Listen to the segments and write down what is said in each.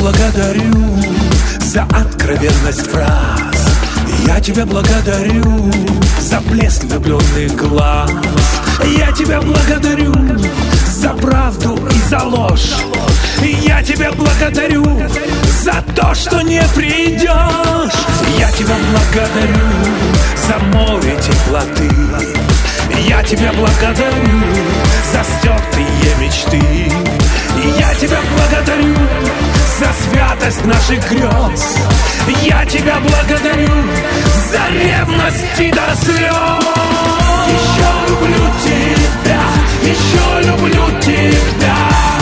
благодарю за откровенность фраз. Я тебя благодарю за блеск влюбленных глаз. Я тебя благодарю за правду и за ложь. Я тебя благодарю за то, что не придешь. Я тебя благодарю за море теплоты. Я тебя благодарю за стертые мечты. Я тебя благодарю за святость наших грез. Я тебя благодарю за ревность и до слез. Еще люблю тебя, еще люблю тебя.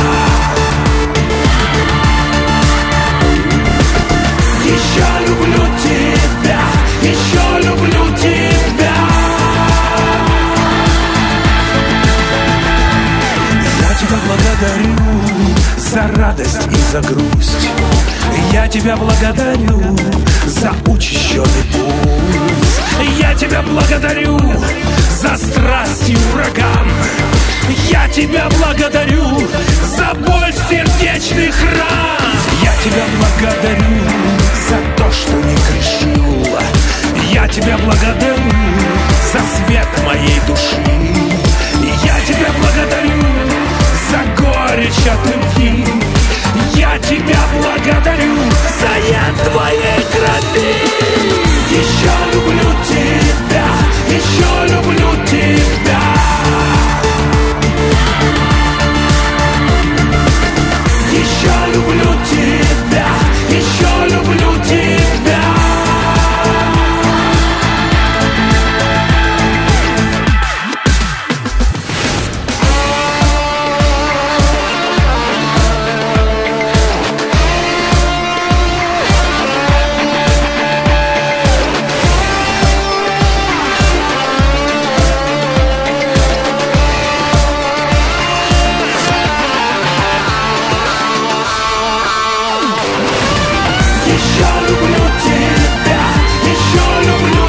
Еще люблю тебя, еще люблю тебя. Я тебя благодарю за радость и за грусть. Я тебя благодарю за учащенный пульс. Я тебя благодарю за страсть и ураган. Я тебя благодарю за боль сердечных ран. Я тебя благодарю за то, что не грешил. Я тебя благодарю за свет моей души. Я тебя благодарю за горечь от любви. Я тебя благодарю за яд твоей крови. Еще люблю тебя, еще люблю тебя. Еще люблю тебя, еще люблю тебя. Еще люблю тебя, еще люблю.